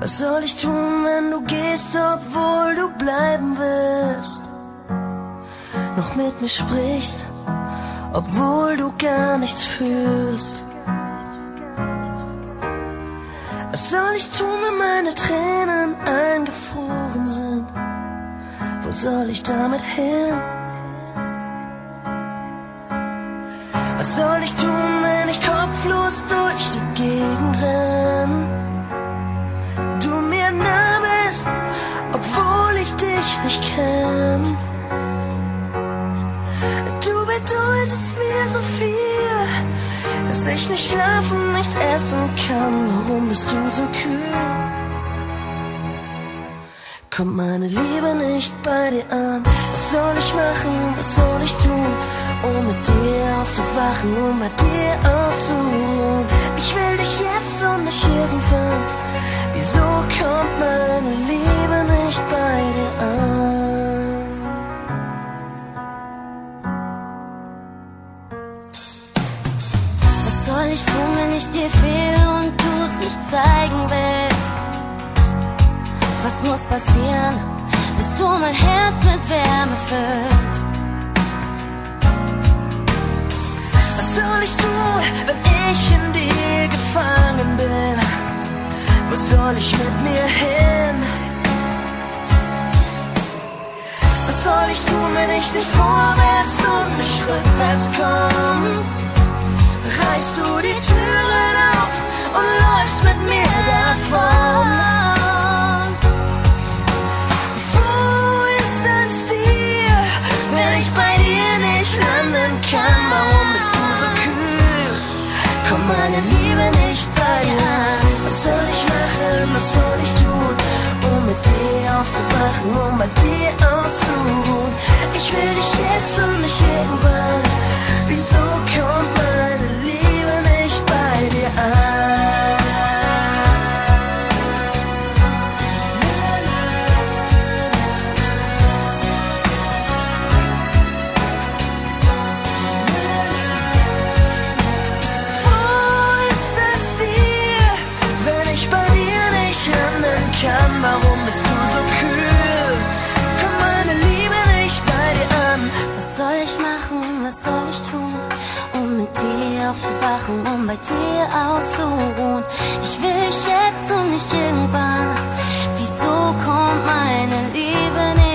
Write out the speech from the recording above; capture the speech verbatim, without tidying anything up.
Was soll ich tun, wenn du gehst, obwohl du bleiben willst? Noch mit mir sprichst, obwohl du gar nichts fühlst. Was soll ich tun, wenn meine Tränen eingefroren sind? Wo soll ich damit hin? Was soll ich tun, wenn ich kopflos durch die Gegend renn? Du mir nah bist, obwohl ich dich nicht kenn. Du bedeutest mir so viel, dass ich nicht schlafen, nichts essen kann. Warum bist du so kühl? Kommt meine Liebe nicht bei dir an? Was soll ich machen, was soll ich tun, um mit dir aufzuwachen, um bei dir aufzuruhen? Ich will dich jetzt und nicht irgendwann. Wieso kommt meine Liebe nicht bei dir an? Was soll ich tun, wenn ich dir fehle und du es nicht zeigen willst? Was muss passieren, bis du mein Herz mit Wärme füllst? Was soll ich tun, wenn ich in dir gefangen bin? Wo soll ich mit mir hin? Was soll ich tun, wenn ich nicht vorwärts und nicht rückwärts komm? Reißt du die Türen auf und läufst mit mir davon? Wenn ich bei dir nicht landen kann, warum bist du so kühl? Kommt meine Liebe nicht bei dir an? Was soll ich machen, was soll ich tun, um mit dir aufzuwachen, um bei dir auszuruhen? Ich will dich jetzt und nicht irgendwann. Wieso kommt meine Liebe nicht bei dir an? Warum bist du so kühl? Kommt meine Liebe nicht bei dir an? Was soll ich machen, was soll ich tun, um mit dir aufzuwachen, um bei dir auszuruhen? Ich will dich jetzt und nicht irgendwann. Wieso kommt meine Liebe nicht